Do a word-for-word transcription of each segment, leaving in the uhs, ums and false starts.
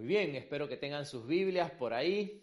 Muy bien, espero que tengan sus Biblias por ahí.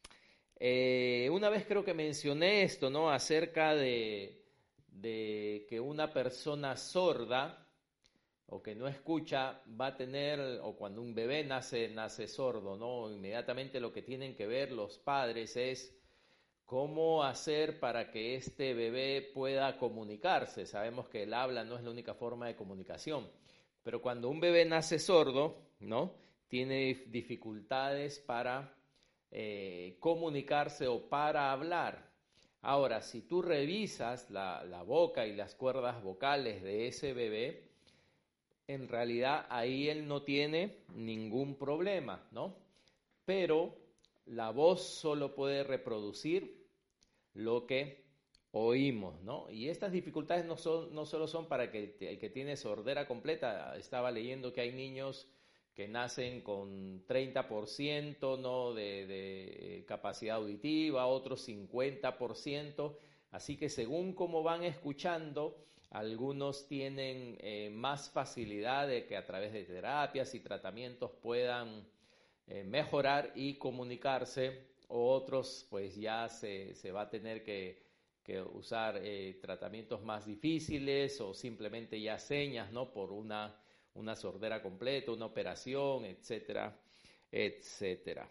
Eh, una vez creo que mencioné esto, ¿no? Acerca de, de que una persona sorda o que no escucha va a tener, o cuando un bebé nace, nace sordo, ¿no? Inmediatamente lo que tienen que ver los padres es cómo hacer para que este bebé pueda comunicarse. Sabemos que el habla no es la única forma de comunicación, pero cuando un bebé nace sordo, ¿no? Tiene dificultades para eh, comunicarse o para hablar. Ahora, si tú revisas la, la boca y las cuerdas vocales de ese bebé, en realidad ahí él no tiene ningún problema, ¿no? Pero la voz solo puede reproducir lo que oímos, ¿no? Y estas dificultades no, son, no solo son para que el, el que tiene sordera completa. Estaba leyendo que hay niños que nacen con treinta por ciento, ¿no? de, de capacidad auditiva, otros cincuenta por ciento. Así que según cómo van escuchando, algunos tienen eh, más facilidad de que a través de terapias y tratamientos puedan eh, mejorar y comunicarse. Otros pues ya se, se va a tener que, que usar eh, tratamientos más difíciles o simplemente ya señas, ¿no? Por una, una sordera completa, una operación, etcétera, etcétera.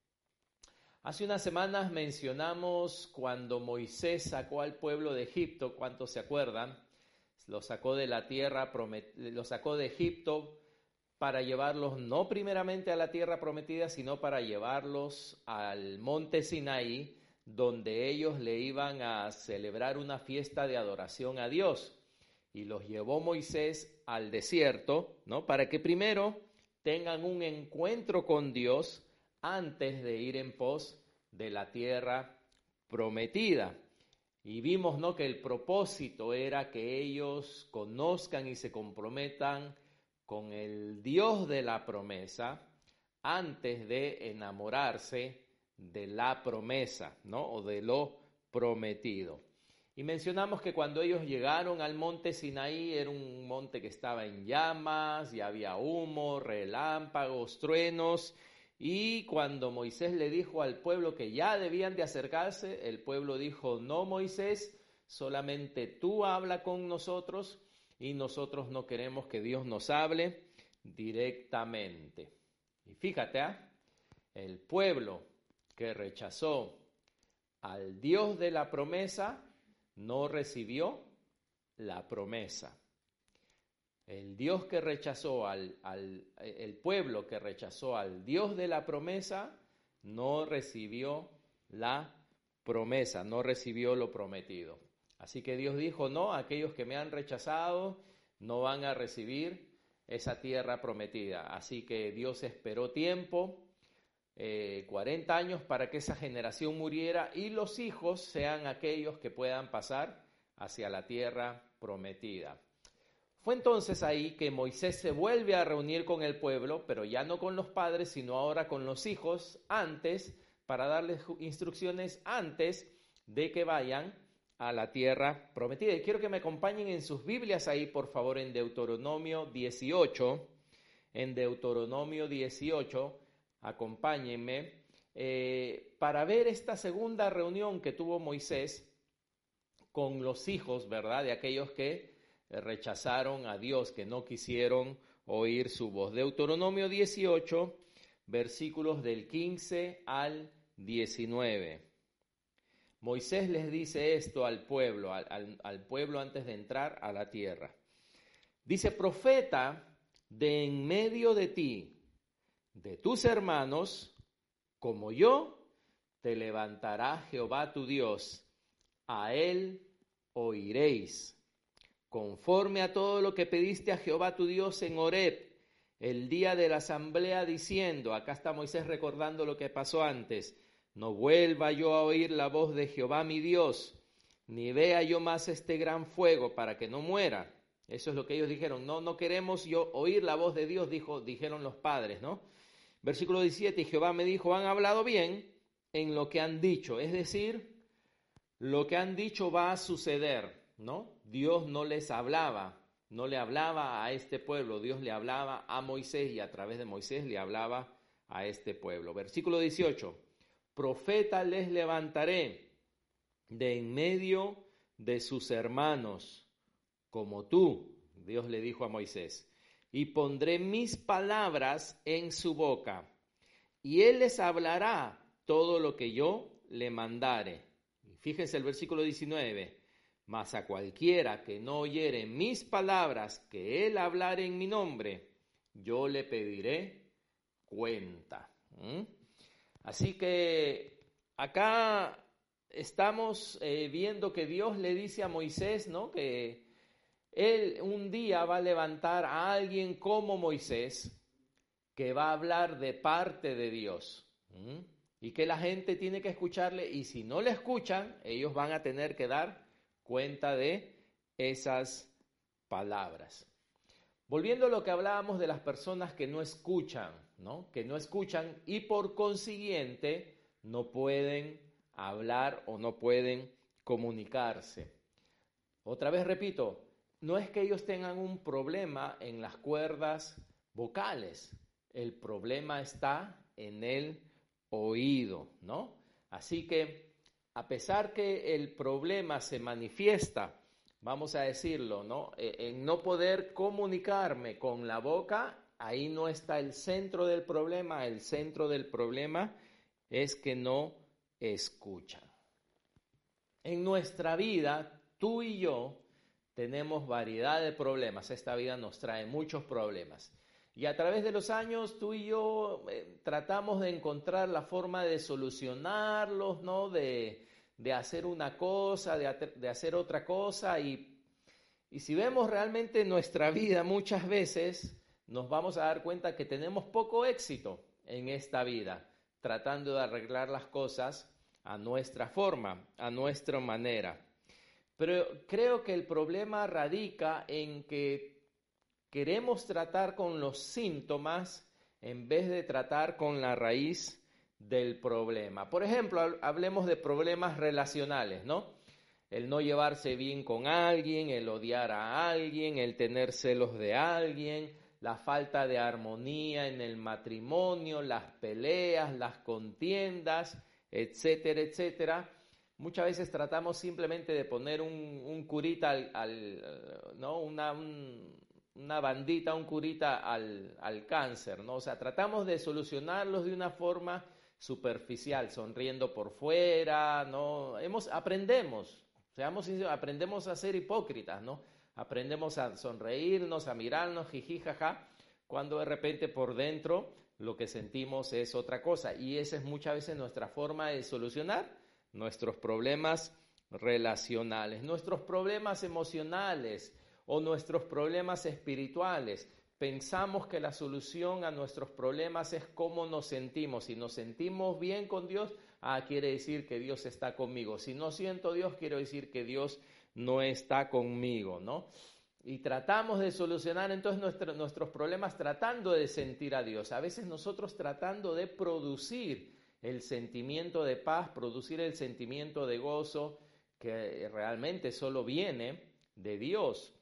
Hace unas semanas mencionamos cuando Moisés sacó al pueblo de Egipto, ¿cuántos se acuerdan? Lo sacó de la tierra, promet- lo sacó de Egipto para llevarlos no primeramente a la tierra prometida, sino para llevarlos al monte Sinaí, donde ellos le iban a celebrar una fiesta de adoración a Dios. Y los llevó Moisés al desierto, ¿no? Para que primero tengan un encuentro con Dios antes de ir en pos de la tierra prometida. Y vimos, ¿no?, que el propósito era que ellos conozcan y se comprometan con el Dios de la promesa antes de enamorarse de la promesa, ¿no? O de lo prometido. Y mencionamos que cuando ellos llegaron al monte Sinaí era un monte que estaba en llamas y había humo, relámpagos, truenos. Y cuando Moisés le dijo al pueblo que ya debían de acercarse, el pueblo dijo: no, Moisés, solamente tú habla con nosotros y nosotros no queremos que Dios nos hable directamente. Y fíjate, ¿eh? El pueblo que rechazó al Dios de la promesa no recibió la promesa. El Dios que rechazó al, al el pueblo que rechazó al Dios de la promesa no recibió la promesa, no recibió lo prometido. Así que Dios dijo: no, aquellos que me han rechazado no van a recibir esa tierra prometida. Así que Dios esperó tiempo, eh, cuarenta años, para que esa generación muriera y los hijos sean aquellos que puedan pasar hacia la tierra prometida. Fue entonces ahí que Moisés se vuelve a reunir con el pueblo, pero ya no con los padres, sino ahora con los hijos, antes, para darles instrucciones antes de que vayan a la tierra prometida. Y quiero que me acompañen en sus Biblias ahí, por favor, en Deuteronomio dieciocho. En Deuteronomio dieciocho, acompáñenme, eh, para ver esta segunda reunión que tuvo Moisés con los hijos, ¿verdad?, de aquellos que rechazaron a Dios, que no quisieron oír su voz. Deuteronomio dieciocho, versículos del quince al diecinueve. Moisés les dice esto al pueblo, al, al, al pueblo antes de entrar a la tierra. Dice: profeta de en medio de ti, de tus hermanos, como yo, te levantará Jehová tu Dios, a él oiréis, conforme a todo lo que pediste a Jehová tu Dios en Horeb, el día de la asamblea, diciendo, acá está Moisés recordando lo que pasó antes: no vuelva yo a oír la voz de Jehová mi Dios, ni vea yo más este gran fuego, para que no muera. Eso es lo que ellos dijeron: no, no queremos yo oír la voz de Dios, dijo, dijeron los padres, ¿no? Versículo diecisiete, y Jehová me dijo: han hablado bien en lo que han dicho, es decir, lo que han dicho va a suceder, ¿no? Dios no les hablaba, no le hablaba a este pueblo, Dios le hablaba a Moisés y a través de Moisés le hablaba a este pueblo. Versículo dieciocho, profeta les levantaré de en medio de sus hermanos, como tú, Dios le dijo a Moisés, y pondré mis palabras en su boca, y él les hablará todo lo que yo le mandare. Fíjense el versículo diecinueve, mas a cualquiera que no oyere mis palabras que él hablare en mi nombre, yo le pediré cuenta. ¿Mm? Así que acá estamos eh, viendo que Dios le dice a Moisés, ¿no?, que él un día va a levantar a alguien como Moisés que va a hablar de parte de Dios. ¿Mm? Y que la gente tiene que escucharle, y si no le escuchan, ellos van a tener que dar cuenta de esas palabras. Volviendo a lo que hablábamos de las personas que no escuchan, ¿no? Que no escuchan y por consiguiente no pueden hablar o no pueden comunicarse. Otra vez repito, no es que ellos tengan un problema en las cuerdas vocales, el problema está en el oído, ¿no? Así que a pesar que el problema se manifiesta, vamos a decirlo, ¿no?, en no poder comunicarme con la boca, ahí no está el centro del problema. El centro del problema es que no escuchan. En nuestra vida, tú y yo tenemos variedad de problemas. Esta vida nos trae muchos problemas. Y a través de los años, tú y yo eh, tratamos de encontrar la forma de solucionarlos, ¿no?, de, de hacer una cosa, de, de hacer otra cosa. Y, y si vemos realmente nuestra vida, muchas veces nos vamos a dar cuenta que tenemos poco éxito en esta vida, tratando de arreglar las cosas a nuestra forma, a nuestra manera. Pero creo que el problema radica en que queremos tratar con los síntomas en vez de tratar con la raíz del problema. Por ejemplo, hablemos de problemas relacionales, ¿no? El no llevarse bien con alguien, el odiar a alguien, el tener celos de alguien, la falta de armonía en el matrimonio, las peleas, las contiendas, etcétera, etcétera. Muchas veces tratamos simplemente de poner un, un curita al, al ¿no? Una, un, una bandita, un curita al, al cáncer, ¿no? O sea, tratamos de solucionarlos de una forma superficial, sonriendo por fuera, ¿no? Hemos, aprendemos, seamos sinceros, aprendemos a ser hipócritas, ¿no? Aprendemos a sonreírnos, a mirarnos, jiji, jaja, cuando de repente por dentro lo que sentimos es otra cosa. Y esa es muchas veces nuestra forma de solucionar nuestros problemas relacionales, nuestros problemas emocionales o nuestros problemas espirituales. Pensamos que la solución a nuestros problemas es cómo nos sentimos. Si nos sentimos bien con Dios, ah, quiere decir que Dios está conmigo. Si no siento Dios, quiere decir que Dios no está conmigo, ¿no? Y tratamos de solucionar entonces nuestro, nuestros problemas tratando de sentir a Dios. A veces nosotros tratando de producir el sentimiento de paz, producir el sentimiento de gozo que realmente solo viene de Dios.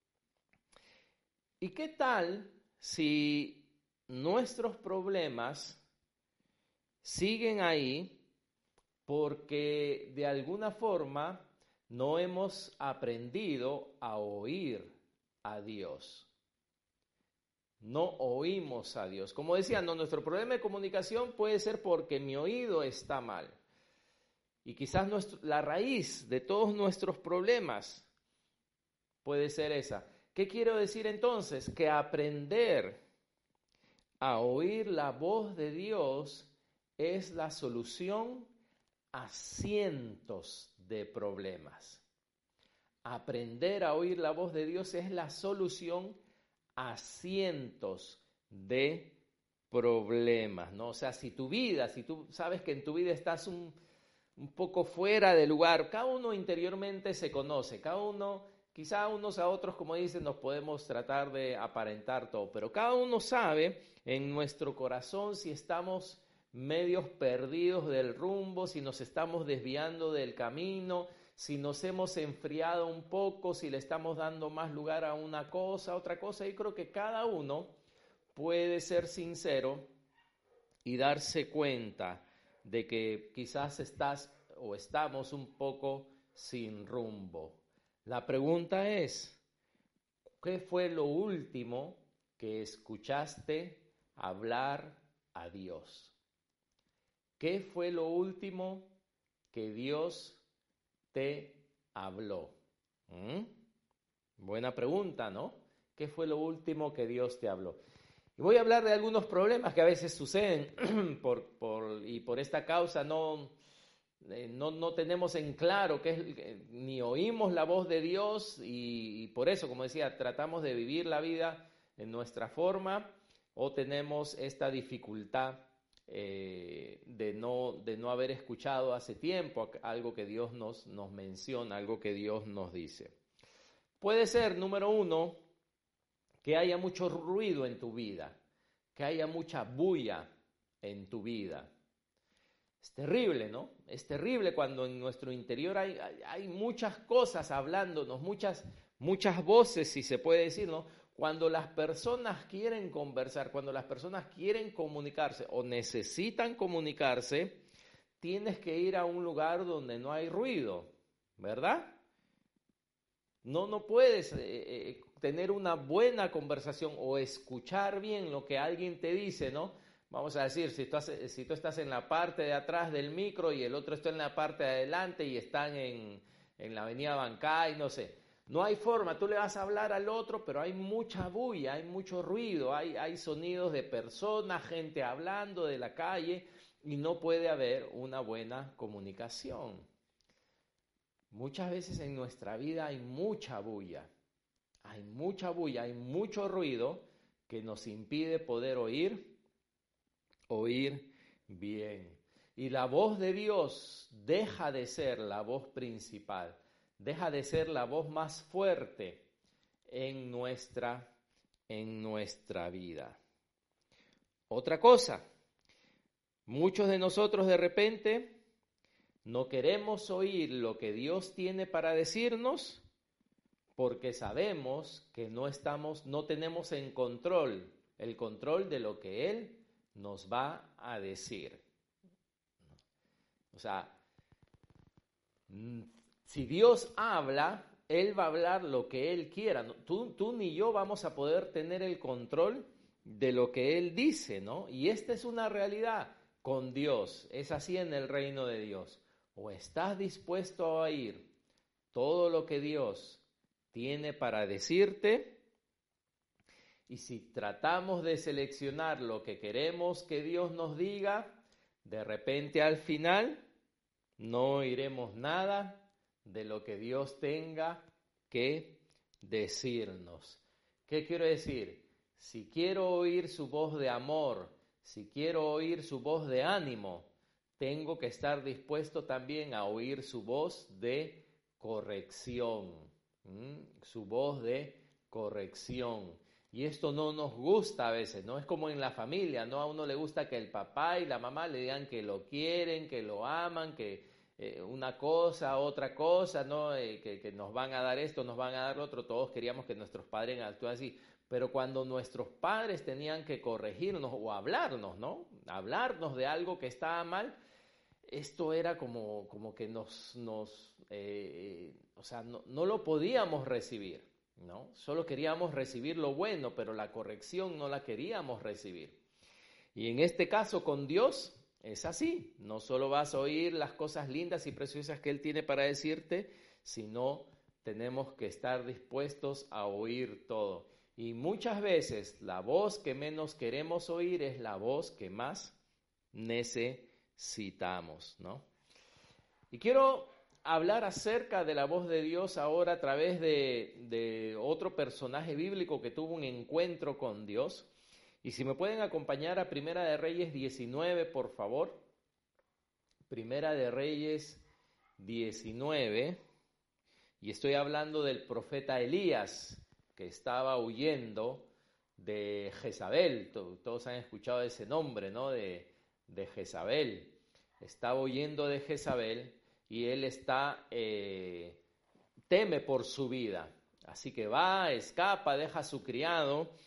¿Y qué tal si nuestros problemas siguen ahí porque de alguna forma no hemos aprendido a oír a Dios? No oímos a Dios. Como decía, no, nuestro problema de comunicación puede ser porque mi oído está mal. Y quizás nuestro, la raíz de todos nuestros problemas puede ser esa. ¿Qué quiero decir entonces? Que aprender a oír la voz de Dios es la solución a cientos de problemas. Aprender a oír la voz de Dios es la solución a cientos de problemas, ¿no? O sea, si tu vida, si tú sabes que en tu vida estás un, un poco fuera de lugar, cada uno interiormente se conoce, cada uno, quizá unos a otros, como dicen, nos podemos tratar de aparentar todo, pero cada uno sabe en nuestro corazón si estamos medios perdidos del rumbo, si nos estamos desviando del camino, si nos hemos enfriado un poco, si le estamos dando más lugar a una cosa, a otra cosa. Yo creo que cada uno puede ser sincero y darse cuenta de que quizás estás o estamos un poco sin rumbo. La pregunta es, ¿qué fue lo último que escuchaste hablar a Dios? ¿Qué fue lo último que Dios te habló? ¿Mm? Buena pregunta, ¿no? ¿Qué fue lo último que Dios te habló? Y voy a hablar de algunos problemas que a veces suceden por, por, y por esta causa no, eh, no, no tenemos en claro qué es, ni oímos la voz de Dios y, y por eso, como decía, tratamos de vivir la vida en nuestra forma o tenemos esta dificultad eh, de, no, de no haber escuchado hace tiempo algo que Dios nos, nos menciona, algo que Dios nos dice. Puede ser, número uno, que haya mucho ruido en tu vida, que haya mucha bulla en tu vida. Es terrible, ¿no? Es terrible cuando en nuestro interior hay, hay, hay muchas cosas hablándonos, muchas, muchas voces, si se puede decir, ¿no? Cuando las personas quieren conversar, cuando las personas quieren comunicarse o necesitan comunicarse, tienes que ir a un lugar donde no hay ruido, ¿verdad? No, no puedes eh, eh, tener una buena conversación o escuchar bien lo que alguien te dice, ¿no? Vamos a decir, si tú, has, si tú estás en la parte de atrás del micro y el otro está en la parte de adelante y están en, en la avenida Bancay, no sé. No hay forma, tú le vas a hablar al otro, pero hay mucha bulla, hay mucho ruido, hay, hay sonidos de personas, gente hablando de la calle y no puede haber una buena comunicación. Muchas veces en nuestra vida hay mucha bulla, hay mucha bulla, hay mucho ruido que nos impide poder oír, oír bien. Y la voz de Dios deja de ser la voz principal, deja de ser la voz más fuerte en nuestra, en nuestra vida. Otra cosa, muchos de nosotros de repente no queremos oír lo que Dios tiene para decirnos porque sabemos que no estamos, no tenemos en control, el control de lo que Él nos va a decir. O sea, si Dios habla, Él va a hablar lo que Él quiera. Tú, tú ni yo vamos a poder tener el control de lo que Él dice, ¿no? Y esta es una realidad con Dios, es así en el reino de Dios. O estás dispuesto a oír todo lo que Dios tiene para decirte, y si tratamos de seleccionar lo que queremos que Dios nos diga, de repente al final no oiremos nada de lo que Dios tenga que decirnos. ¿Qué quiero decir? Si quiero oír su voz de amor, si quiero oír su voz de ánimo, tengo que estar dispuesto también a oír su voz de corrección, ¿Mm? su voz de corrección. Y esto no nos gusta a veces, ¿no? Es como en la familia, ¿no? A uno le gusta que el papá y la mamá le digan que lo quieren, que lo aman, que eh, una cosa, otra cosa, ¿no? Eh, que, que nos van a dar esto, nos van a dar lo otro. Todos queríamos que nuestros padres actúen así. Pero cuando nuestros padres tenían que corregirnos o hablarnos, ¿no? Hablarnos de algo que estaba mal, esto era como, como que nos, nos eh, o sea, no, no lo podíamos recibir, ¿no? Solo queríamos recibir lo bueno, pero la corrección no la queríamos recibir. Y en este caso con Dios es así. No solo vas a oír las cosas lindas y preciosas que Él tiene para decirte, sino tenemos que estar dispuestos a oír todo. Y muchas veces la voz que menos queremos oír es la voz que más necesitamos, ¿no? Y quiero hablar acerca de la voz de Dios ahora a través de, de otro personaje bíblico que tuvo un encuentro con Dios. Y si me pueden acompañar a Primera de Reyes diecinueve, por favor. Primera de Reyes diecinueve. Y estoy hablando del profeta Elías, que estaba huyendo de Jezabel. Todos han escuchado ese nombre, ¿no? De, de Jezabel. Estaba huyendo de Jezabel y él está, eh, teme por su vida. Así que va, escapa, deja a su criado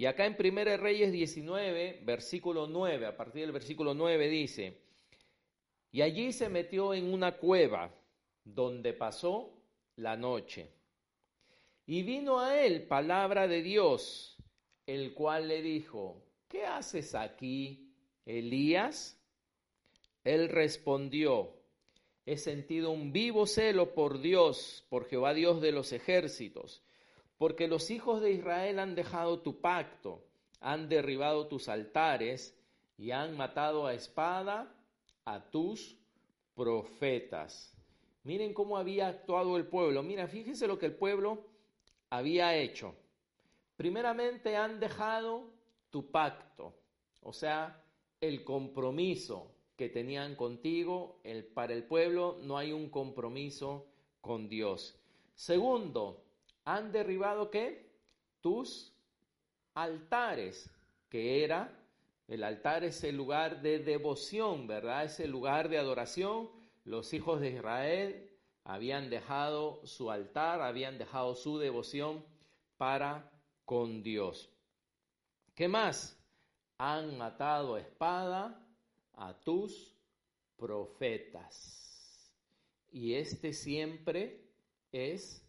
Y acá en Primera de Reyes diecinueve, versículo nueve, a partir del versículo nueve dice, y allí se metió en una cueva donde pasó la noche. Y vino a él palabra de Dios, el cual le dijo, ¿qué haces aquí, Elías? Él respondió, he sentido un vivo celo por Dios, por Jehová Dios de los ejércitos, porque los hijos de Israel han dejado tu pacto, han derribado tus altares y han matado a espada a tus profetas. Miren cómo había actuado el pueblo. Mira, fíjense lo que el pueblo había hecho. Primeramente han dejado tu pacto, o sea, el compromiso que tenían contigo. El, para el pueblo no hay un compromiso con Dios. Segundo, han derribado ¿qué? Tus altares, que era, el altar es el lugar de devoción, ¿verdad? Es el lugar de adoración. Los hijos de Israel habían dejado su altar, habían dejado su devoción para con Dios. ¿Qué más? Han matado a espada a tus profetas. Y este siempre es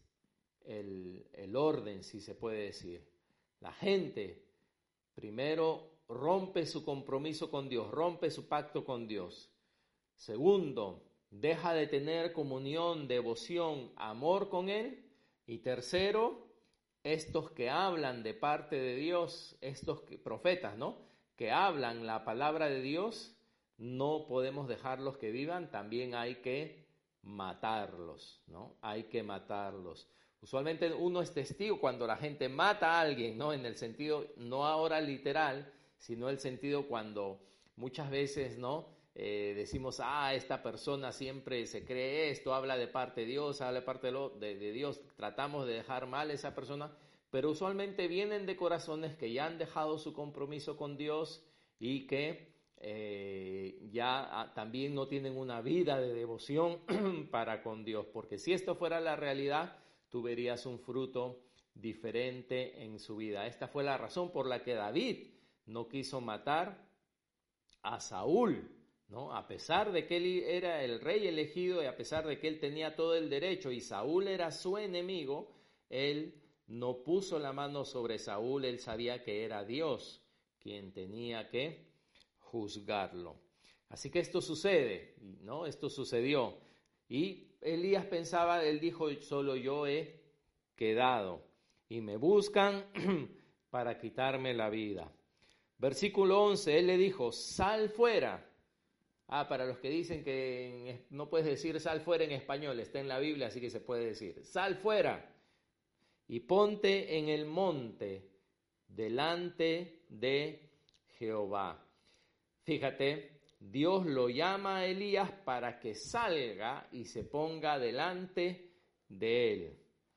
el, el orden, si se puede decir. La gente primero rompe su compromiso con Dios, rompe su pacto con Dios. Segundo, deja de tener comunión, devoción, amor con Él. Y tercero, estos que hablan de parte de Dios, estos que, profetas, ¿no? Que hablan la palabra de Dios, no podemos dejarlos que vivan, también hay que matarlos, ¿no? Hay que matarlos. Usualmente uno es testigo cuando la gente mata a alguien, ¿no? En el sentido, no ahora literal, sino el sentido cuando muchas veces, ¿no? Eh, decimos, ah, esta persona siempre se cree esto, habla de parte de Dios, habla de parte de, lo, de, de Dios, tratamos de dejar mal a esa persona, pero usualmente vienen de corazones que ya han dejado su compromiso con Dios y que eh, ya ah, también no tienen una vida de devoción para con Dios, porque si esto fuera la realidad, tú verías un fruto diferente en su vida. Esta fue la razón por la que David no quiso matar a Saúl, ¿no? A pesar de que él era el rey elegido y a pesar de que él tenía todo el derecho y Saúl era su enemigo, él no puso la mano sobre Saúl, él sabía que era Dios quien tenía que juzgarlo. Así que esto sucede, ¿no? Esto sucedió. Y Elías pensaba, él dijo, solo yo he quedado y me buscan para quitarme la vida. Versículo once, él le dijo, sal fuera. Ah, para los que dicen que en, no puedes decir sal fuera en español, está en la Biblia, así que se puede decir, sal fuera y ponte en el monte delante de Jehová. Fíjate, Dios lo llama a Elías para que salga y se ponga delante de él.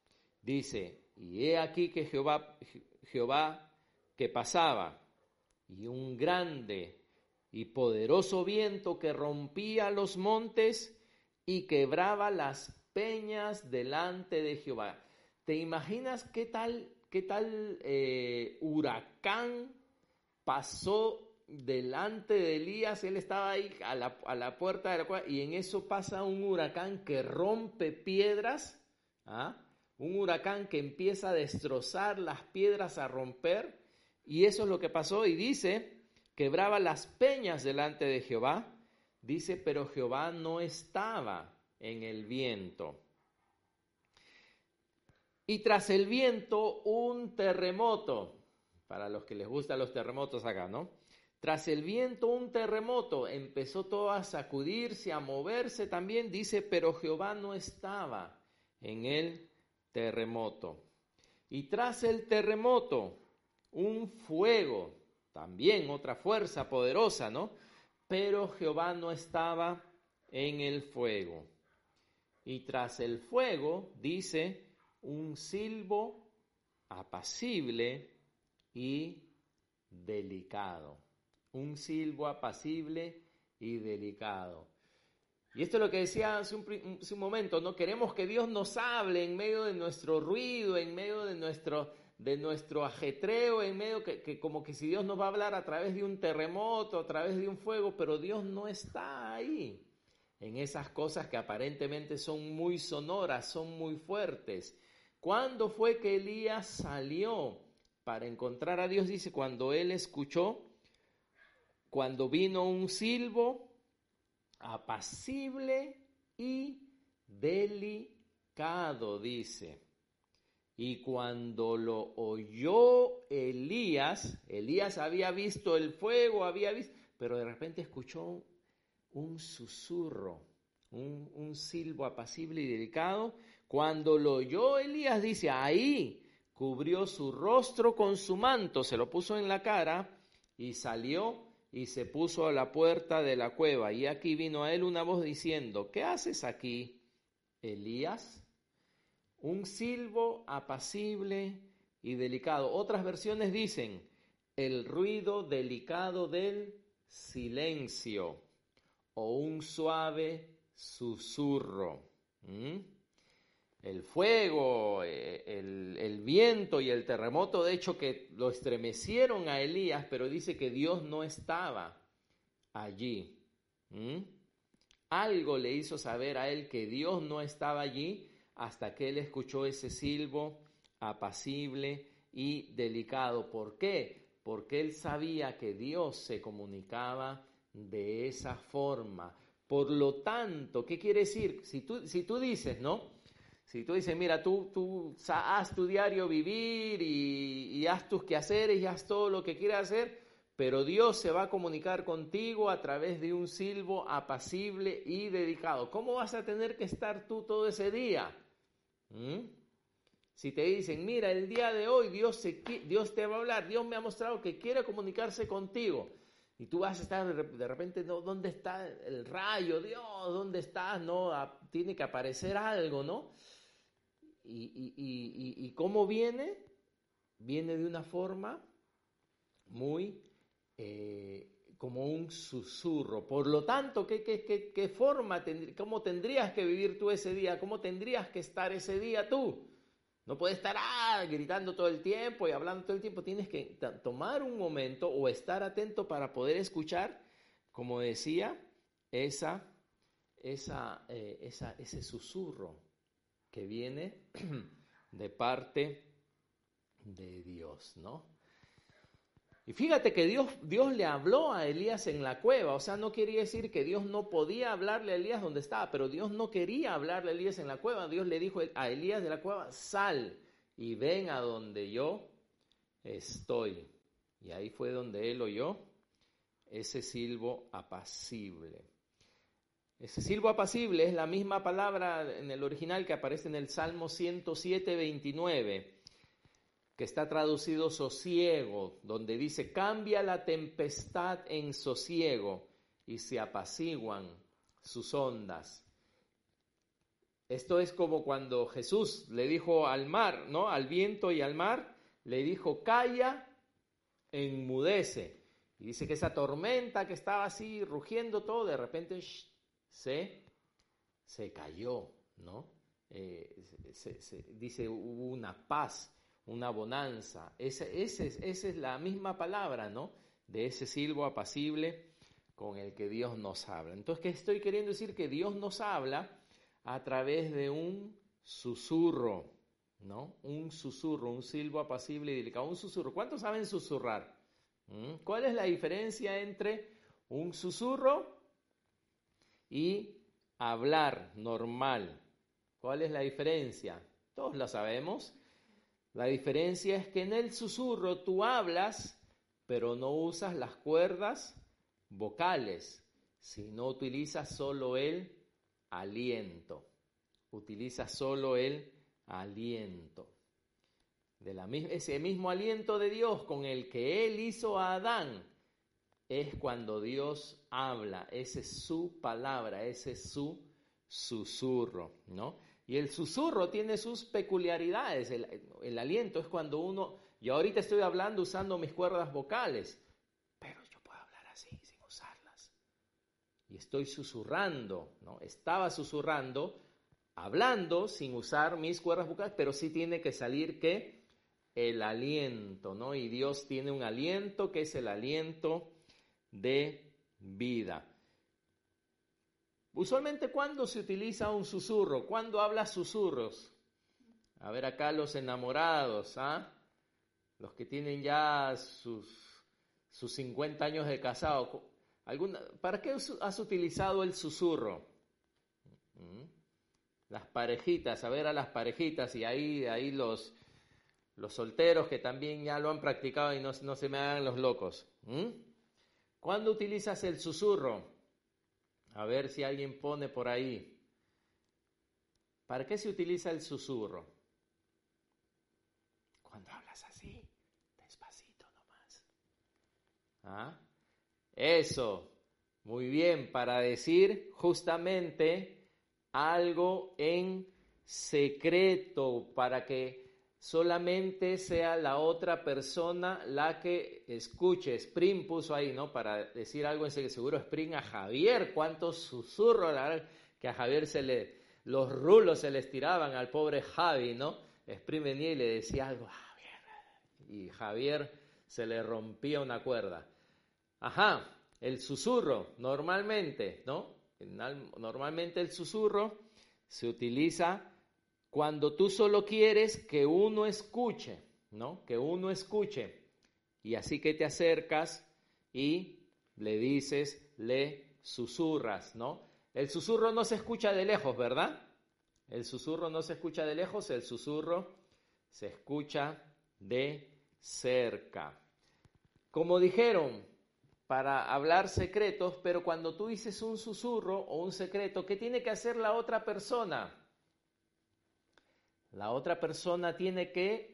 Dice, y he aquí que Jehová, Jehová que pasaba, y un grande y poderoso viento que rompía los montes y quebraba las peñas delante de Jehová. ¿Te imaginas qué tal, qué tal eh, huracán pasó delante de Elías? Él estaba ahí a la, a la puerta de la cueva y en eso pasa un huracán que rompe piedras, ¿ah? Un huracán que empieza a destrozar las piedras, a romper, y eso es lo que pasó. Y dice, quebraba las peñas delante de Jehová, dice, pero Jehová no estaba en el viento. Y tras el viento un terremoto, para los que les gustan los terremotos acá, ¿no? Tras el viento un terremoto, empezó todo a sacudirse, a moverse también, dice, pero Jehová no estaba en el terremoto. Y tras el terremoto, un fuego, también otra fuerza poderosa, ¿no? Pero Jehová no estaba en el fuego. Y tras el fuego, dice, un silbo apacible y delicado. Un silbo apacible y delicado. Y esto es lo que decía hace un, hace un momento, ¿no? Queremos que Dios nos hable en medio de nuestro ruido, en medio de nuestro, de nuestro ajetreo en medio, que, que como que si Dios nos va a hablar a través de un terremoto, a través de un fuego, pero Dios no está ahí. En esas cosas que aparentemente son muy sonoras, son muy fuertes. ¿Cuándo fue que Elías salió para encontrar a Dios? Dice, cuando él escuchó, cuando vino un silbo apacible y delicado, dice. Y cuando lo oyó Elías, Elías había visto el fuego, había visto, pero de repente escuchó un susurro, un, un silbo apacible y delicado. Cuando lo oyó Elías, dice, ahí cubrió su rostro con su manto, se lo puso en la cara y salió y se puso a la puerta de la cueva. Y aquí vino a él una voz diciendo, ¿qué haces aquí, Elías? Un silbo apacible y delicado. Otras versiones dicen, el ruido delicado del silencio o un suave susurro. ¿Mm? El fuego, el, el viento y el terremoto, de hecho, que lo estremecieron a Elías, pero dice que Dios no estaba allí. ¿Mm? Algo le hizo saber a él que Dios no estaba allí hasta que él escuchó ese silbo apacible y delicado. ¿Por qué? Porque él sabía que Dios se comunicaba de esa forma. Por lo tanto, ¿qué quiere decir? Si tú, si tú dices, ¿no? Si tú dices, mira, tú, tú haz tu diario vivir y, y haz tus quehaceres y haz todo lo que quieras hacer, pero Dios se va a comunicar contigo a través de un silbo apacible y dedicado. ¿Cómo vas a tener que estar tú todo ese día? ¿Mm? Si te dicen, mira, el día de hoy Dios, se, Dios te va a hablar, Dios me ha mostrado que quiere comunicarse contigo, y tú vas a estar de repente, no, ¿dónde está el rayo? Dios, ¿dónde estás? No, a, tiene que aparecer algo, ¿no? Y, y, y, y, y ¿cómo viene? Viene de una forma muy eh, como un susurro. Por lo tanto, ¿qué, qué, qué, qué forma, tendr- cómo tendrías que vivir tú ese día? ¿Cómo tendrías que estar ese día tú? No puedes estar ah, gritando todo el tiempo y hablando todo el tiempo. Tienes que t- tomar un momento o estar atento para poder escuchar, como decía, esa, esa, eh, esa, ese susurro que viene de parte de Dios, ¿no? Y fíjate que Dios, Dios le habló a Elías en la cueva, o sea, no quería decir que Dios no podía hablarle a Elías donde estaba, pero Dios no quería hablarle a Elías en la cueva. Dios le dijo a Elías de la cueva, sal y ven a donde yo estoy. Y ahí fue donde él oyó ese silbo apacible. Ese silbo apacible es la misma palabra en el original que aparece en el Salmo ciento siete, veintinueve. Que está traducido sosiego, donde dice, cambia la tempestad en sosiego y se apaciguan sus ondas. Esto es como cuando Jesús le dijo al mar, ¿no? Al viento y al mar, le dijo, calla, enmudece. Y dice que esa tormenta que estaba así rugiendo todo, de repente shh, se, se cayó, ¿no? Eh, se, se, dice, hubo una paz, una bonanza. Esa, esa, es, esa es la misma palabra, ¿no? De ese silbo apacible con el que Dios nos habla. Entonces, ¿qué estoy queriendo decir? Que Dios nos habla a través de un susurro, ¿no? Un susurro, un silbo apacible y delicado. Un susurro. ¿Cuántos saben susurrar? ¿Mm? ¿Cuál es la diferencia entre un susurro y hablar normal? ¿Cuál es la diferencia? Todos la sabemos. La diferencia es que en el susurro tú hablas, pero no usas las cuerdas vocales, sino utilizas solo el aliento. Utilizas solo el aliento. De la, ese mismo aliento de Dios con el que Él hizo a Adán, es cuando Dios habla. Esa es su palabra, ese es su susurro, ¿no? Y el susurro tiene sus peculiaridades. El, el aliento es cuando uno, yo ahorita estoy hablando usando mis cuerdas vocales, pero yo puedo hablar así sin usarlas. Y estoy susurrando, ¿no? Estaba susurrando, hablando sin usar mis cuerdas vocales, pero sí tiene que salir, ¿qué? el aliento, ¿no? Y Dios tiene un aliento que es el aliento de vida. Usualmente, ¿cuándo se utiliza un susurro? ¿Cuándo hablas susurros? A ver acá los enamorados, ¿ah? Los que tienen ya sus, sus cincuenta años de casado. ¿Alguna, ¿Para qué has utilizado el susurro? ¿Mm? Las parejitas, a ver a las parejitas y ahí, ahí los, los solteros que también ya lo han practicado y no, no se me hagan los locos. ¿Mm? ¿Cuándo utilizas el susurro? A ver si alguien pone por ahí. ¿Para qué se utiliza el susurro? Cuando hablas así, despacito nomás. ¿Ah? Eso, muy bien, para decir justamente algo en secreto, para que solamente sea la otra persona la que escuche. Spring puso ahí, ¿no? Para decir algo en secreto. Seguro Spring a Javier, cuántos susurros, la verdad, que a Javier se le, los rulos se les tiraban al pobre Javi, ¿no? Spring venía y le decía algo a Javier, y Javier se le rompía una cuerda. Ajá, el susurro, normalmente, ¿no? Normalmente el susurro se utiliza cuando tú solo quieres que uno escuche, ¿no? Que uno escuche. Y así que te acercas y le dices, le susurras, ¿no? El susurro no se escucha de lejos, ¿verdad? El susurro no se escucha de lejos, el susurro se escucha de cerca. Como dijeron, para hablar secretos, pero cuando tú dices un susurro o un secreto, ¿qué tiene que hacer la otra persona? La otra persona tiene que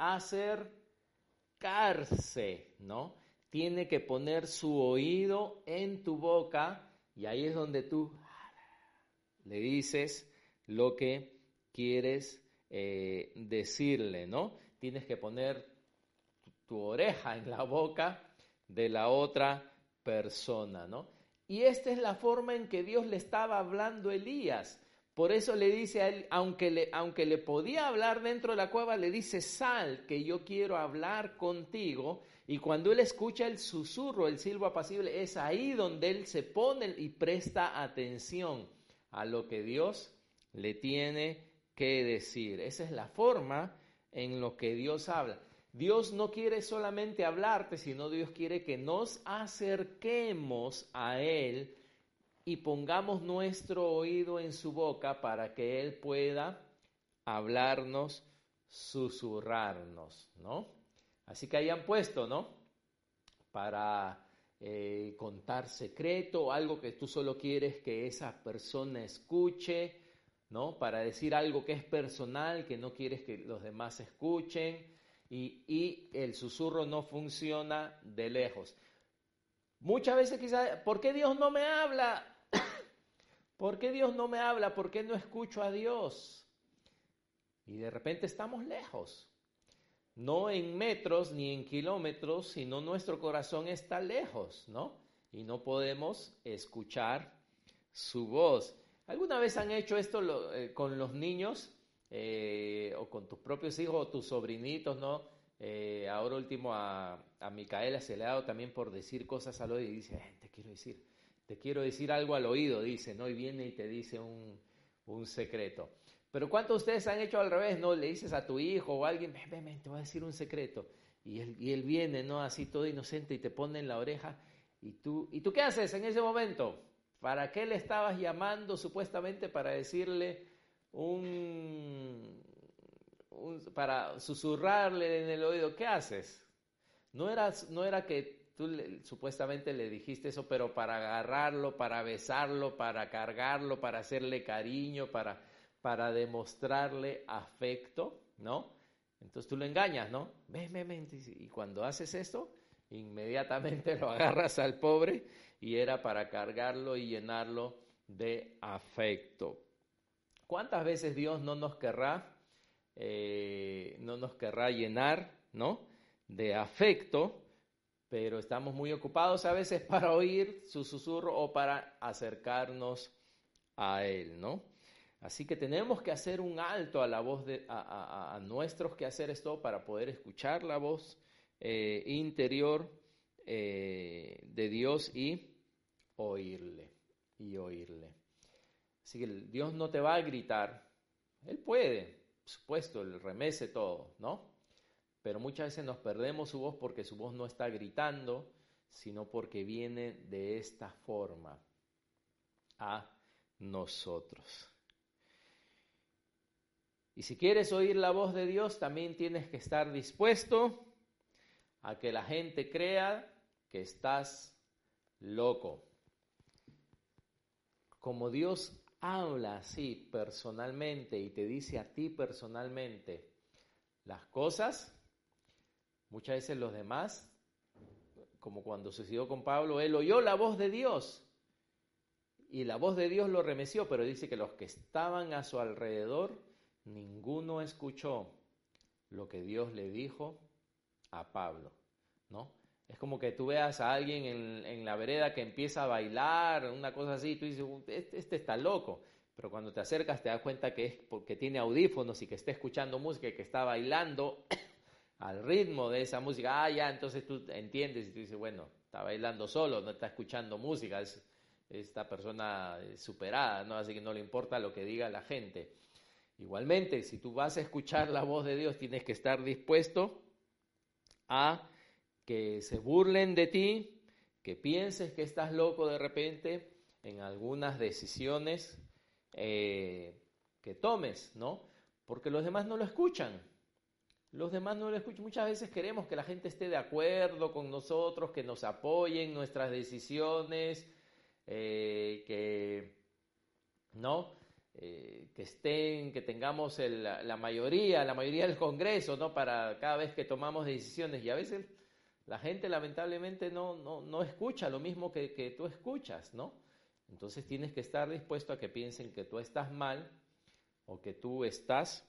acercarse, ¿no? Tiene que poner su oído en tu boca y ahí es donde tú le dices lo que quieres eh, decirle, ¿no? Tienes que poner tu, tu oreja en la boca de la otra persona, ¿no? Y esta es la forma en que Dios le estaba hablando a Elías. Por eso le dice a él, aunque le, aunque le podía hablar dentro de la cueva, le dice, sal, que yo quiero hablar contigo. Y cuando él escucha el susurro, el silbo apacible, es ahí donde él se pone y presta atención a lo que Dios le tiene que decir. Esa es la forma en lo que Dios habla. Dios no quiere solamente hablarte, sino Dios quiere que nos acerquemos a Él y pongamos nuestro oído en su boca para que Él pueda hablarnos, susurrarnos, ¿no? Así que hayan puesto, ¿no? Para eh, contar secreto, algo que tú solo quieres que esa persona escuche, ¿no? Para decir algo que es personal, que no quieres que los demás escuchen. Y, y el susurro no funciona de lejos. Muchas veces quizás, ¿por qué Dios no me habla? ¿Por qué Dios no me habla? ¿Por qué no escucho a Dios? Y de repente estamos lejos. No en metros ni en kilómetros, sino nuestro corazón está lejos, ¿no? Y no podemos escuchar su voz. ¿Alguna vez han hecho esto lo, eh, con los niños? Eh, o con tus propios hijos o tus sobrinitos, ¿no? Eh, ahora último a, a Micaela se le ha dado también por decir cosas al oído y dice, eh, te quiero decir, te quiero decir algo al oído, dice, ¿no? Y viene y te dice un, un secreto. Pero ¿cuántos de ustedes han hecho al revés, no? Le dices a tu hijo o a alguien, ven, ven, ven, te voy a decir un secreto. Y él, y él viene, ¿no? Así todo inocente y te pone en la oreja. ¿Y tú, ¿y tú qué haces en ese momento? ¿Para qué le estabas llamando supuestamente para decirle Un, un, para susurrarle en el oído? ¿Qué haces? No era, no era que tú le, supuestamente le dijiste eso, pero para agarrarlo, para besarlo, para cargarlo, para hacerle cariño, para, para demostrarle afecto, ¿no? Entonces tú lo engañas, ¿no? Ven, ven, ven. Y cuando haces esto, inmediatamente lo agarras al pobre y era para cargarlo y llenarlo de afecto. ¿Cuántas veces Dios no nos querrá, eh, no nos querrá llenar, ¿no? de afecto, pero estamos muy ocupados a veces para oír su susurro o para acercarnos a Él, ¿no? Así que tenemos que hacer un alto a la voz de, a, a, a nuestros quehaceres todo para poder escuchar la voz eh, interior eh, de Dios y oírle, y oírle. Así que Dios no te va a gritar, Él puede, por supuesto, Él remece todo, ¿no? Pero muchas veces nos perdemos su voz porque su voz no está gritando, sino porque viene de esta forma a nosotros. Y si quieres oír la voz de Dios, también tienes que estar dispuesto a que la gente crea que estás loco. Como Dios habla así personalmente y te dice a ti personalmente las cosas, muchas veces los demás, como cuando sucedió con Pablo, él oyó la voz de Dios y la voz de Dios lo remeció, pero dice que los que estaban a su alrededor, ninguno escuchó lo que Dios le dijo a Pablo, ¿no? Es como que tú veas a alguien en, en la vereda que empieza a bailar, una cosa así, y tú dices, este, este está loco. Pero cuando te acercas te das cuenta que es porque tiene audífonos y que está escuchando música y que está bailando al ritmo de esa música. Ah, ya, entonces tú entiendes y tú dices, bueno, está bailando solo, no está escuchando música, es esta persona superada, ¿no? Así que no le importa lo que diga la gente. Igualmente, si tú vas a escuchar la voz de Dios, tienes que estar dispuesto a que se burlen de ti, que pienses que estás loco de repente en algunas decisiones eh, que tomes, ¿no? Porque los demás no lo escuchan. Los demás no lo escuchan. Muchas veces queremos que la gente esté de acuerdo con nosotros, que nos apoyen en nuestras decisiones, eh, que, ¿no? Eh, que estén, que tengamos el, la mayoría, la mayoría del Congreso, ¿no? Para cada vez que tomamos decisiones. Y a veces la gente lamentablemente no, no, no escucha lo mismo que, que tú escuchas, ¿no? Entonces tienes que estar dispuesto a que piensen que tú estás mal o que tú estás,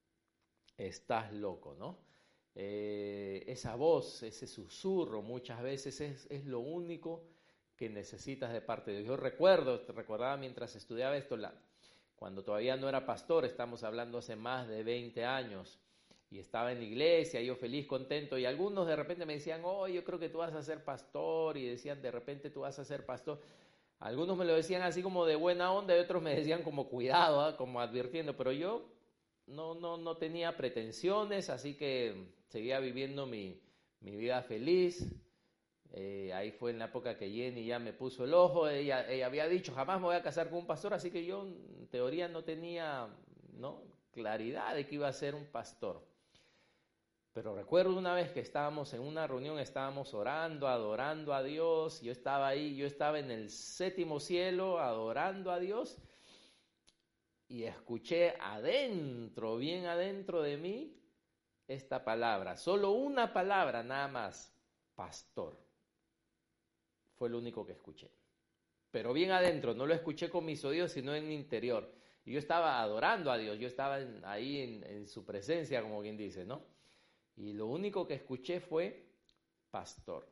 estás loco, ¿no? Eh, esa voz, ese susurro muchas veces es, es lo único que necesitas de parte de Dios. Yo recuerdo, te recordaba mientras estudiaba esto, la, cuando todavía no era pastor, estamos hablando hace más de veinte años, y estaba en la iglesia, yo feliz, contento, y algunos de repente me decían, oh, yo creo que tú vas a ser pastor, y decían, de repente tú vas a ser pastor. Algunos me lo decían así como de buena onda, y otros me decían como cuidado, ¿eh? Como advirtiendo, pero yo no, no, no tenía pretensiones, así que seguía viviendo mi, mi vida feliz. Eh, ahí fue en la época que Jenny ya me puso el ojo, ella, ella había dicho, jamás me voy a casar con un pastor, así que yo en teoría no tenía, ¿no?, claridad de que iba a ser un pastor. Pero recuerdo una vez que estábamos en una reunión, estábamos orando, adorando a Dios, yo estaba ahí, yo estaba en el séptimo cielo adorando a Dios, y escuché adentro, bien adentro de mí, esta palabra, solo una palabra nada más, pastor. Fue lo único que escuché. Pero bien adentro, no lo escuché con mis oídos, sino en mi interior. Y yo estaba adorando a Dios, yo estaba en, ahí en, en su presencia, como quien dice, ¿no? Y lo único que escuché fue pastor.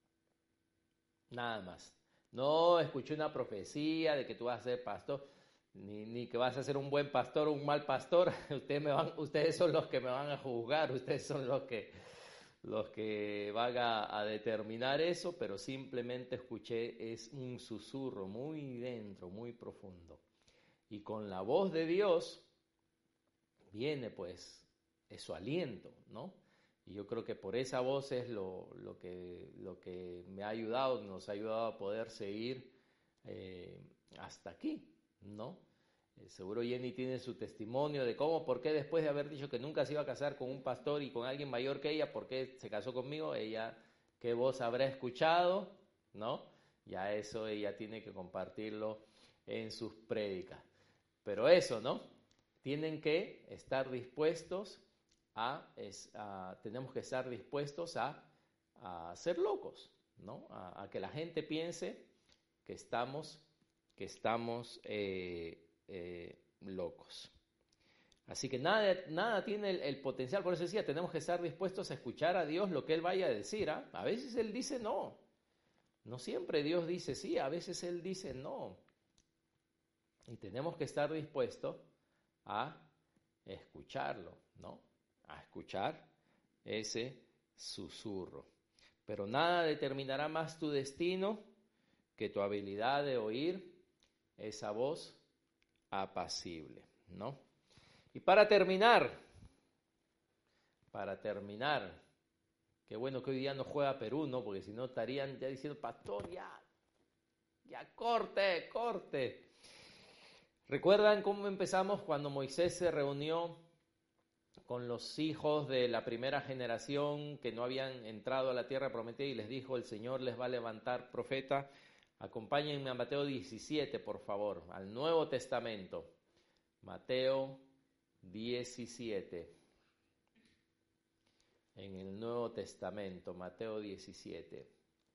Nada más. No escuché una profecía de que tú vas a ser pastor, ni, ni que vas a ser un buen pastor o un mal pastor. Ustedes, me van, ustedes son los que me van a juzgar, ustedes son los que... los que van a, a determinar eso, pero simplemente escuché, es un susurro muy dentro, muy profundo. Y con la voz de Dios viene pues es su aliento, ¿no? Y yo creo que por esa voz es lo, lo, que, lo que me ha ayudado, nos ha ayudado a poder seguir eh, hasta aquí, ¿no? Eh, seguro Jenny tiene su testimonio de cómo, por qué después de haber dicho que nunca se iba a casar con un pastor y con alguien mayor que ella, por qué se casó conmigo, ella, qué voz habrá escuchado, ¿no? Ya eso ella tiene que compartirlo en sus prédicas. Pero eso, ¿no? Tienen que estar dispuestos a, es, a tenemos que estar dispuestos a, a ser locos, ¿no? A, a que la gente piense que estamos, que estamos eh, Eh, locos. Así que nada, nada tiene el, el potencial, por eso decía, tenemos que estar dispuestos a escuchar a Dios lo que Él vaya a decir. ¿eh? A veces Él dice no, no siempre Dios dice sí, a veces Él dice no. Y tenemos que estar dispuestos a escucharlo, ¿no? A escuchar ese susurro. Pero nada determinará más tu destino que tu habilidad de oír esa voz apacible, ¿no? Y para terminar, para terminar, qué bueno que hoy día no juega Perú, ¿no? Porque si no estarían ya diciendo, pastor, ya, ya corte, corte. ¿Recuerdan cómo empezamos cuando Moisés se reunió con los hijos de la primera generación que no habían entrado a la tierra prometida y les dijo, el Señor les va a levantar profeta? Acompáñenme a Mateo diecisiete, por favor, al Nuevo Testamento. Mateo diecisiete. En el Nuevo Testamento, Mateo diecisiete.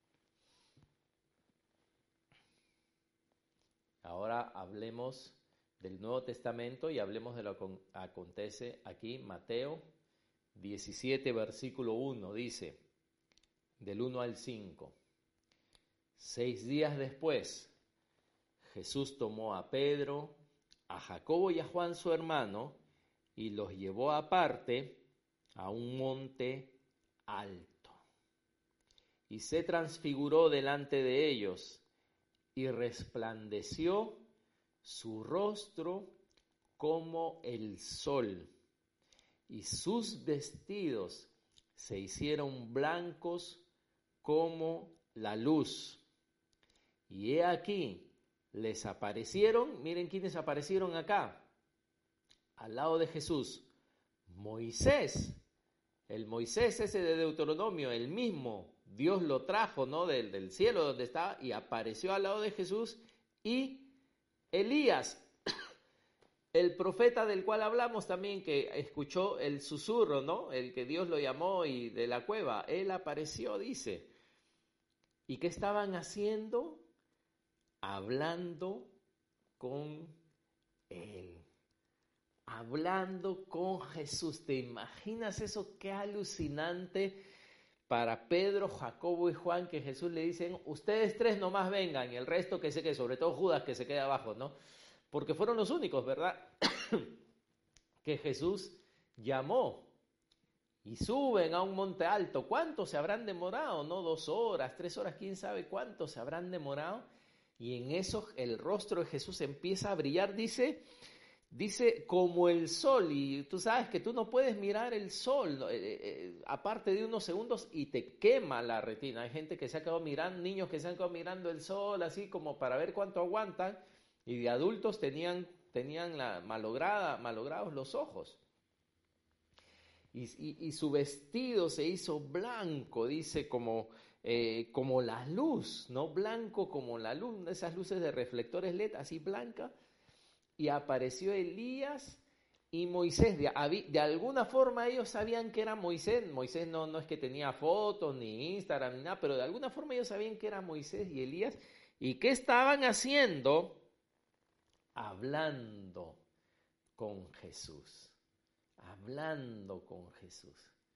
Ahora hablemos del Nuevo Testamento y hablemos de lo que acontece aquí. Mateo diecisiete, versículo uno, dice, del uno al cinco. Seis días después, Jesús tomó a Pedro, a Jacobo y a Juan su hermano, y los llevó aparte a un monte alto. Y se transfiguró delante de ellos, y resplandeció su rostro como el sol, y sus vestidos se hicieron blancos como la luz. Y he aquí, les aparecieron, miren quiénes aparecieron acá, al lado de Jesús, Moisés, el Moisés ese de Deuteronomio, el mismo, Dios lo trajo, ¿no? Del, del cielo donde estaba y apareció al lado de Jesús, y Elías, el profeta del cual hablamos también, que escuchó el susurro, ¿no? El que Dios lo llamó y de la cueva, él apareció, dice. ¿Y qué estaban haciendo? Hablando con él. Hablando con Jesús. ¿Te imaginas eso? Qué alucinante para Pedro, Jacobo y Juan, que Jesús le dicen, ustedes tres nomás vengan, y el resto que se quede, sobre todo Judas que se quede abajo, ¿no? Porque fueron los únicos, ¿verdad? que Jesús llamó. Y suben a un monte alto. ¿Cuánto se habrán demorado? ¿No? Dos horas, tres horas, quién sabe cuánto se habrán demorado. Y en eso el rostro de Jesús empieza a brillar, dice, dice como el sol. Y tú sabes que tú no puedes mirar el sol, eh, eh, aparte de unos segundos, y te quema la retina. Hay gente que se ha quedado mirando, niños que se han quedado mirando el sol, así como para ver cuánto aguantan. Y de adultos tenían, tenían la malograda, malogrados los ojos. Y, y, y su vestido se hizo blanco, dice, como, eh, como la luz, ¿no? Blanco como la luz, esas luces de reflectores L E D, así blanca. Y apareció Elías y Moisés. De, de alguna forma ellos sabían que era Moisés. Moisés no, no es que tenía fotos, ni Instagram, ni nada, pero de alguna forma ellos sabían que era Moisés y Elías. ¿Y qué estaban haciendo? Hablando con Jesús. Hablando con Jesús.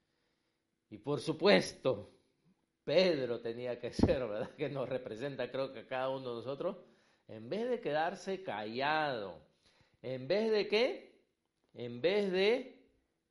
Y por supuesto, Pedro tenía que ser, ¿verdad? Que nos representa, creo que a cada uno de nosotros, en vez de quedarse callado, en vez de ¿qué? En vez de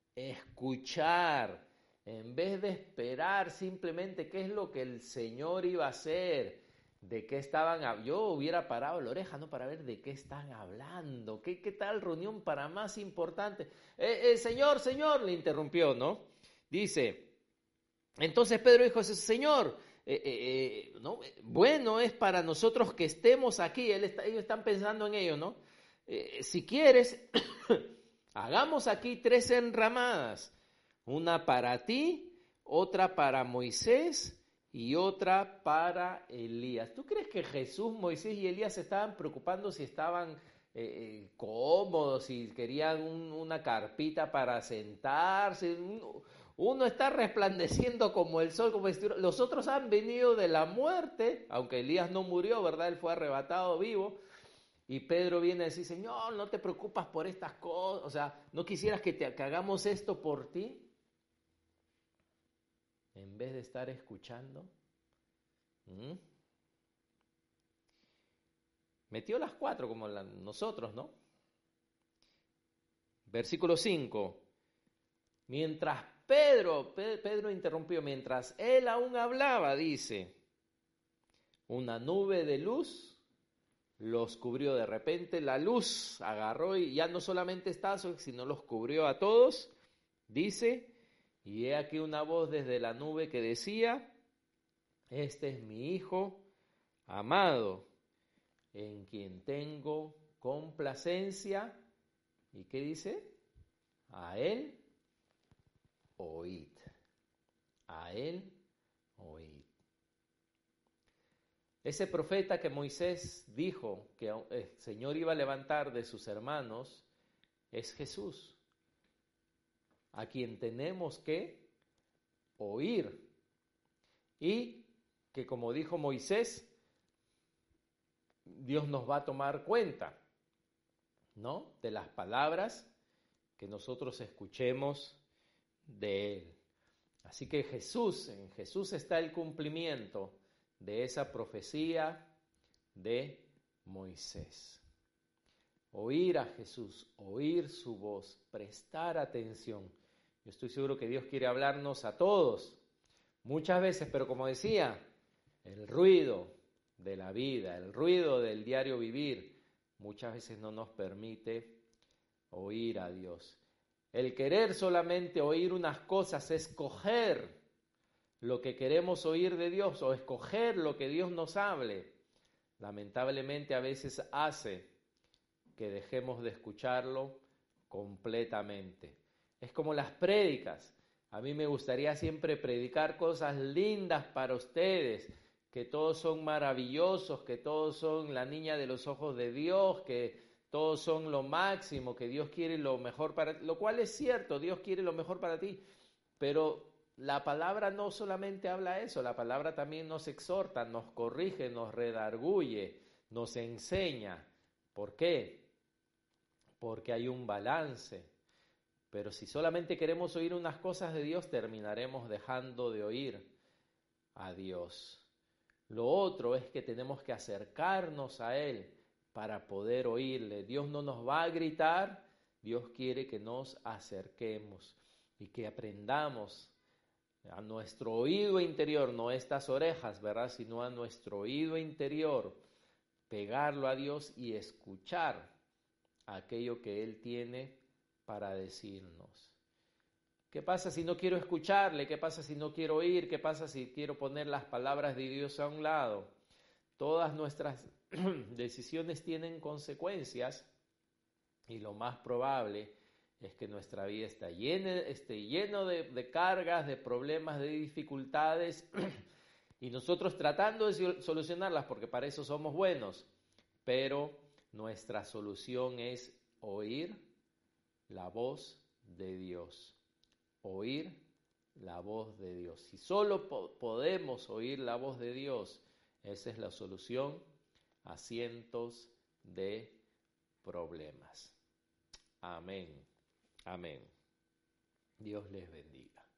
escuchar, en vez de esperar simplemente qué es lo que el Señor iba a hacer, de qué estaban, yo hubiera parado la oreja, ¿no? Para ver de qué están hablando, qué, qué tal reunión para más importante. Eh, eh, señor, señor, le interrumpió, ¿no? Dice, entonces Pedro dijo, Señor, eh, eh, ¿no? bueno es para nosotros que estemos aquí. Él está, ellos están pensando en ello, ¿no? Eh, si quieres, hagamos aquí tres enramadas, una para ti, otra para Moisés y otra para Elías. ¿Tú crees que Jesús, Moisés y Elías se estaban preocupando si estaban eh, cómodos, si querían un, una carpita para sentarse? Uno está resplandeciendo como el sol, como vestido. Los otros han venido de la muerte, aunque Elías no murió, ¿verdad? Él fue arrebatado vivo. Y Pedro viene a decir, Señor, no te preocupas por estas cosas, o sea, ¿no quisieras que, te, que hagamos esto por ti? En vez de estar escuchando. ¿Mm? Metió las cuatro como la, nosotros, ¿no? Versículo cinco. Mientras Pedro, Pedro interrumpió, mientras él aún hablaba, dice, una nube de luz los cubrió. De repente la luz agarró y ya no solamente está, sino los cubrió a todos. Dice, y he aquí una voz desde la nube que decía, este es mi Hijo amado, en quien tengo complacencia. ¿Y qué dice? A él oíd. A él oíd. Ese profeta que Moisés dijo que el Señor iba a levantar de sus hermanos es Jesús, a quien tenemos que oír. Y que, como dijo Moisés, Dios nos va a tomar cuenta, ¿no?, de las palabras que nosotros escuchemos de Él. Así que Jesús, en Jesús está el cumplimiento de esa profecía de Moisés. Oír a Jesús, oír su voz, prestar atención. Yo estoy seguro que Dios quiere hablarnos a todos, muchas veces, pero como decía, el ruido de la vida, el ruido del diario vivir, muchas veces no nos permite oír a Dios. El querer solamente oír unas cosas, escoger lo que queremos oír de Dios o escoger lo que Dios nos hable, lamentablemente a veces hace que dejemos de escucharlo completamente. Es como las prédicas. A mí me gustaría siempre predicar cosas lindas para ustedes, que todos son maravillosos, que todos son la niña de los ojos de Dios, que todos son lo máximo, que Dios quiere lo mejor para ti, lo cual es cierto, Dios quiere lo mejor para ti, pero la palabra no solamente habla eso, la palabra también nos exhorta, nos corrige, nos redarguye, nos enseña. ¿Por qué? Porque hay un balance. Pero si solamente queremos oír unas cosas de Dios, terminaremos dejando de oír a Dios. Lo otro es que tenemos que acercarnos a Él para poder oírle. Dios no nos va a gritar, Dios quiere que nos acerquemos y que aprendamos a nuestro oído interior, no estas orejas, ¿verdad?, sino a nuestro oído interior, pegarlo a Dios y escuchar aquello que Él tiene para decirnos. ¿Qué pasa si no quiero escucharle? ¿Qué pasa si no quiero oír? ¿Qué pasa si quiero poner las palabras de Dios a un lado? Todas nuestras decisiones tienen consecuencias y lo más probable es que nuestra vida está llena, esté lleno de, de cargas, de problemas, de dificultades y nosotros tratando de solucionarlas porque para eso somos buenos, pero nuestra solución es oír la voz de Dios. Oír la voz de Dios. Si solo po- podemos oír la voz de Dios, esa es la solución a cientos de problemas. Amén. Amén. Dios les bendiga.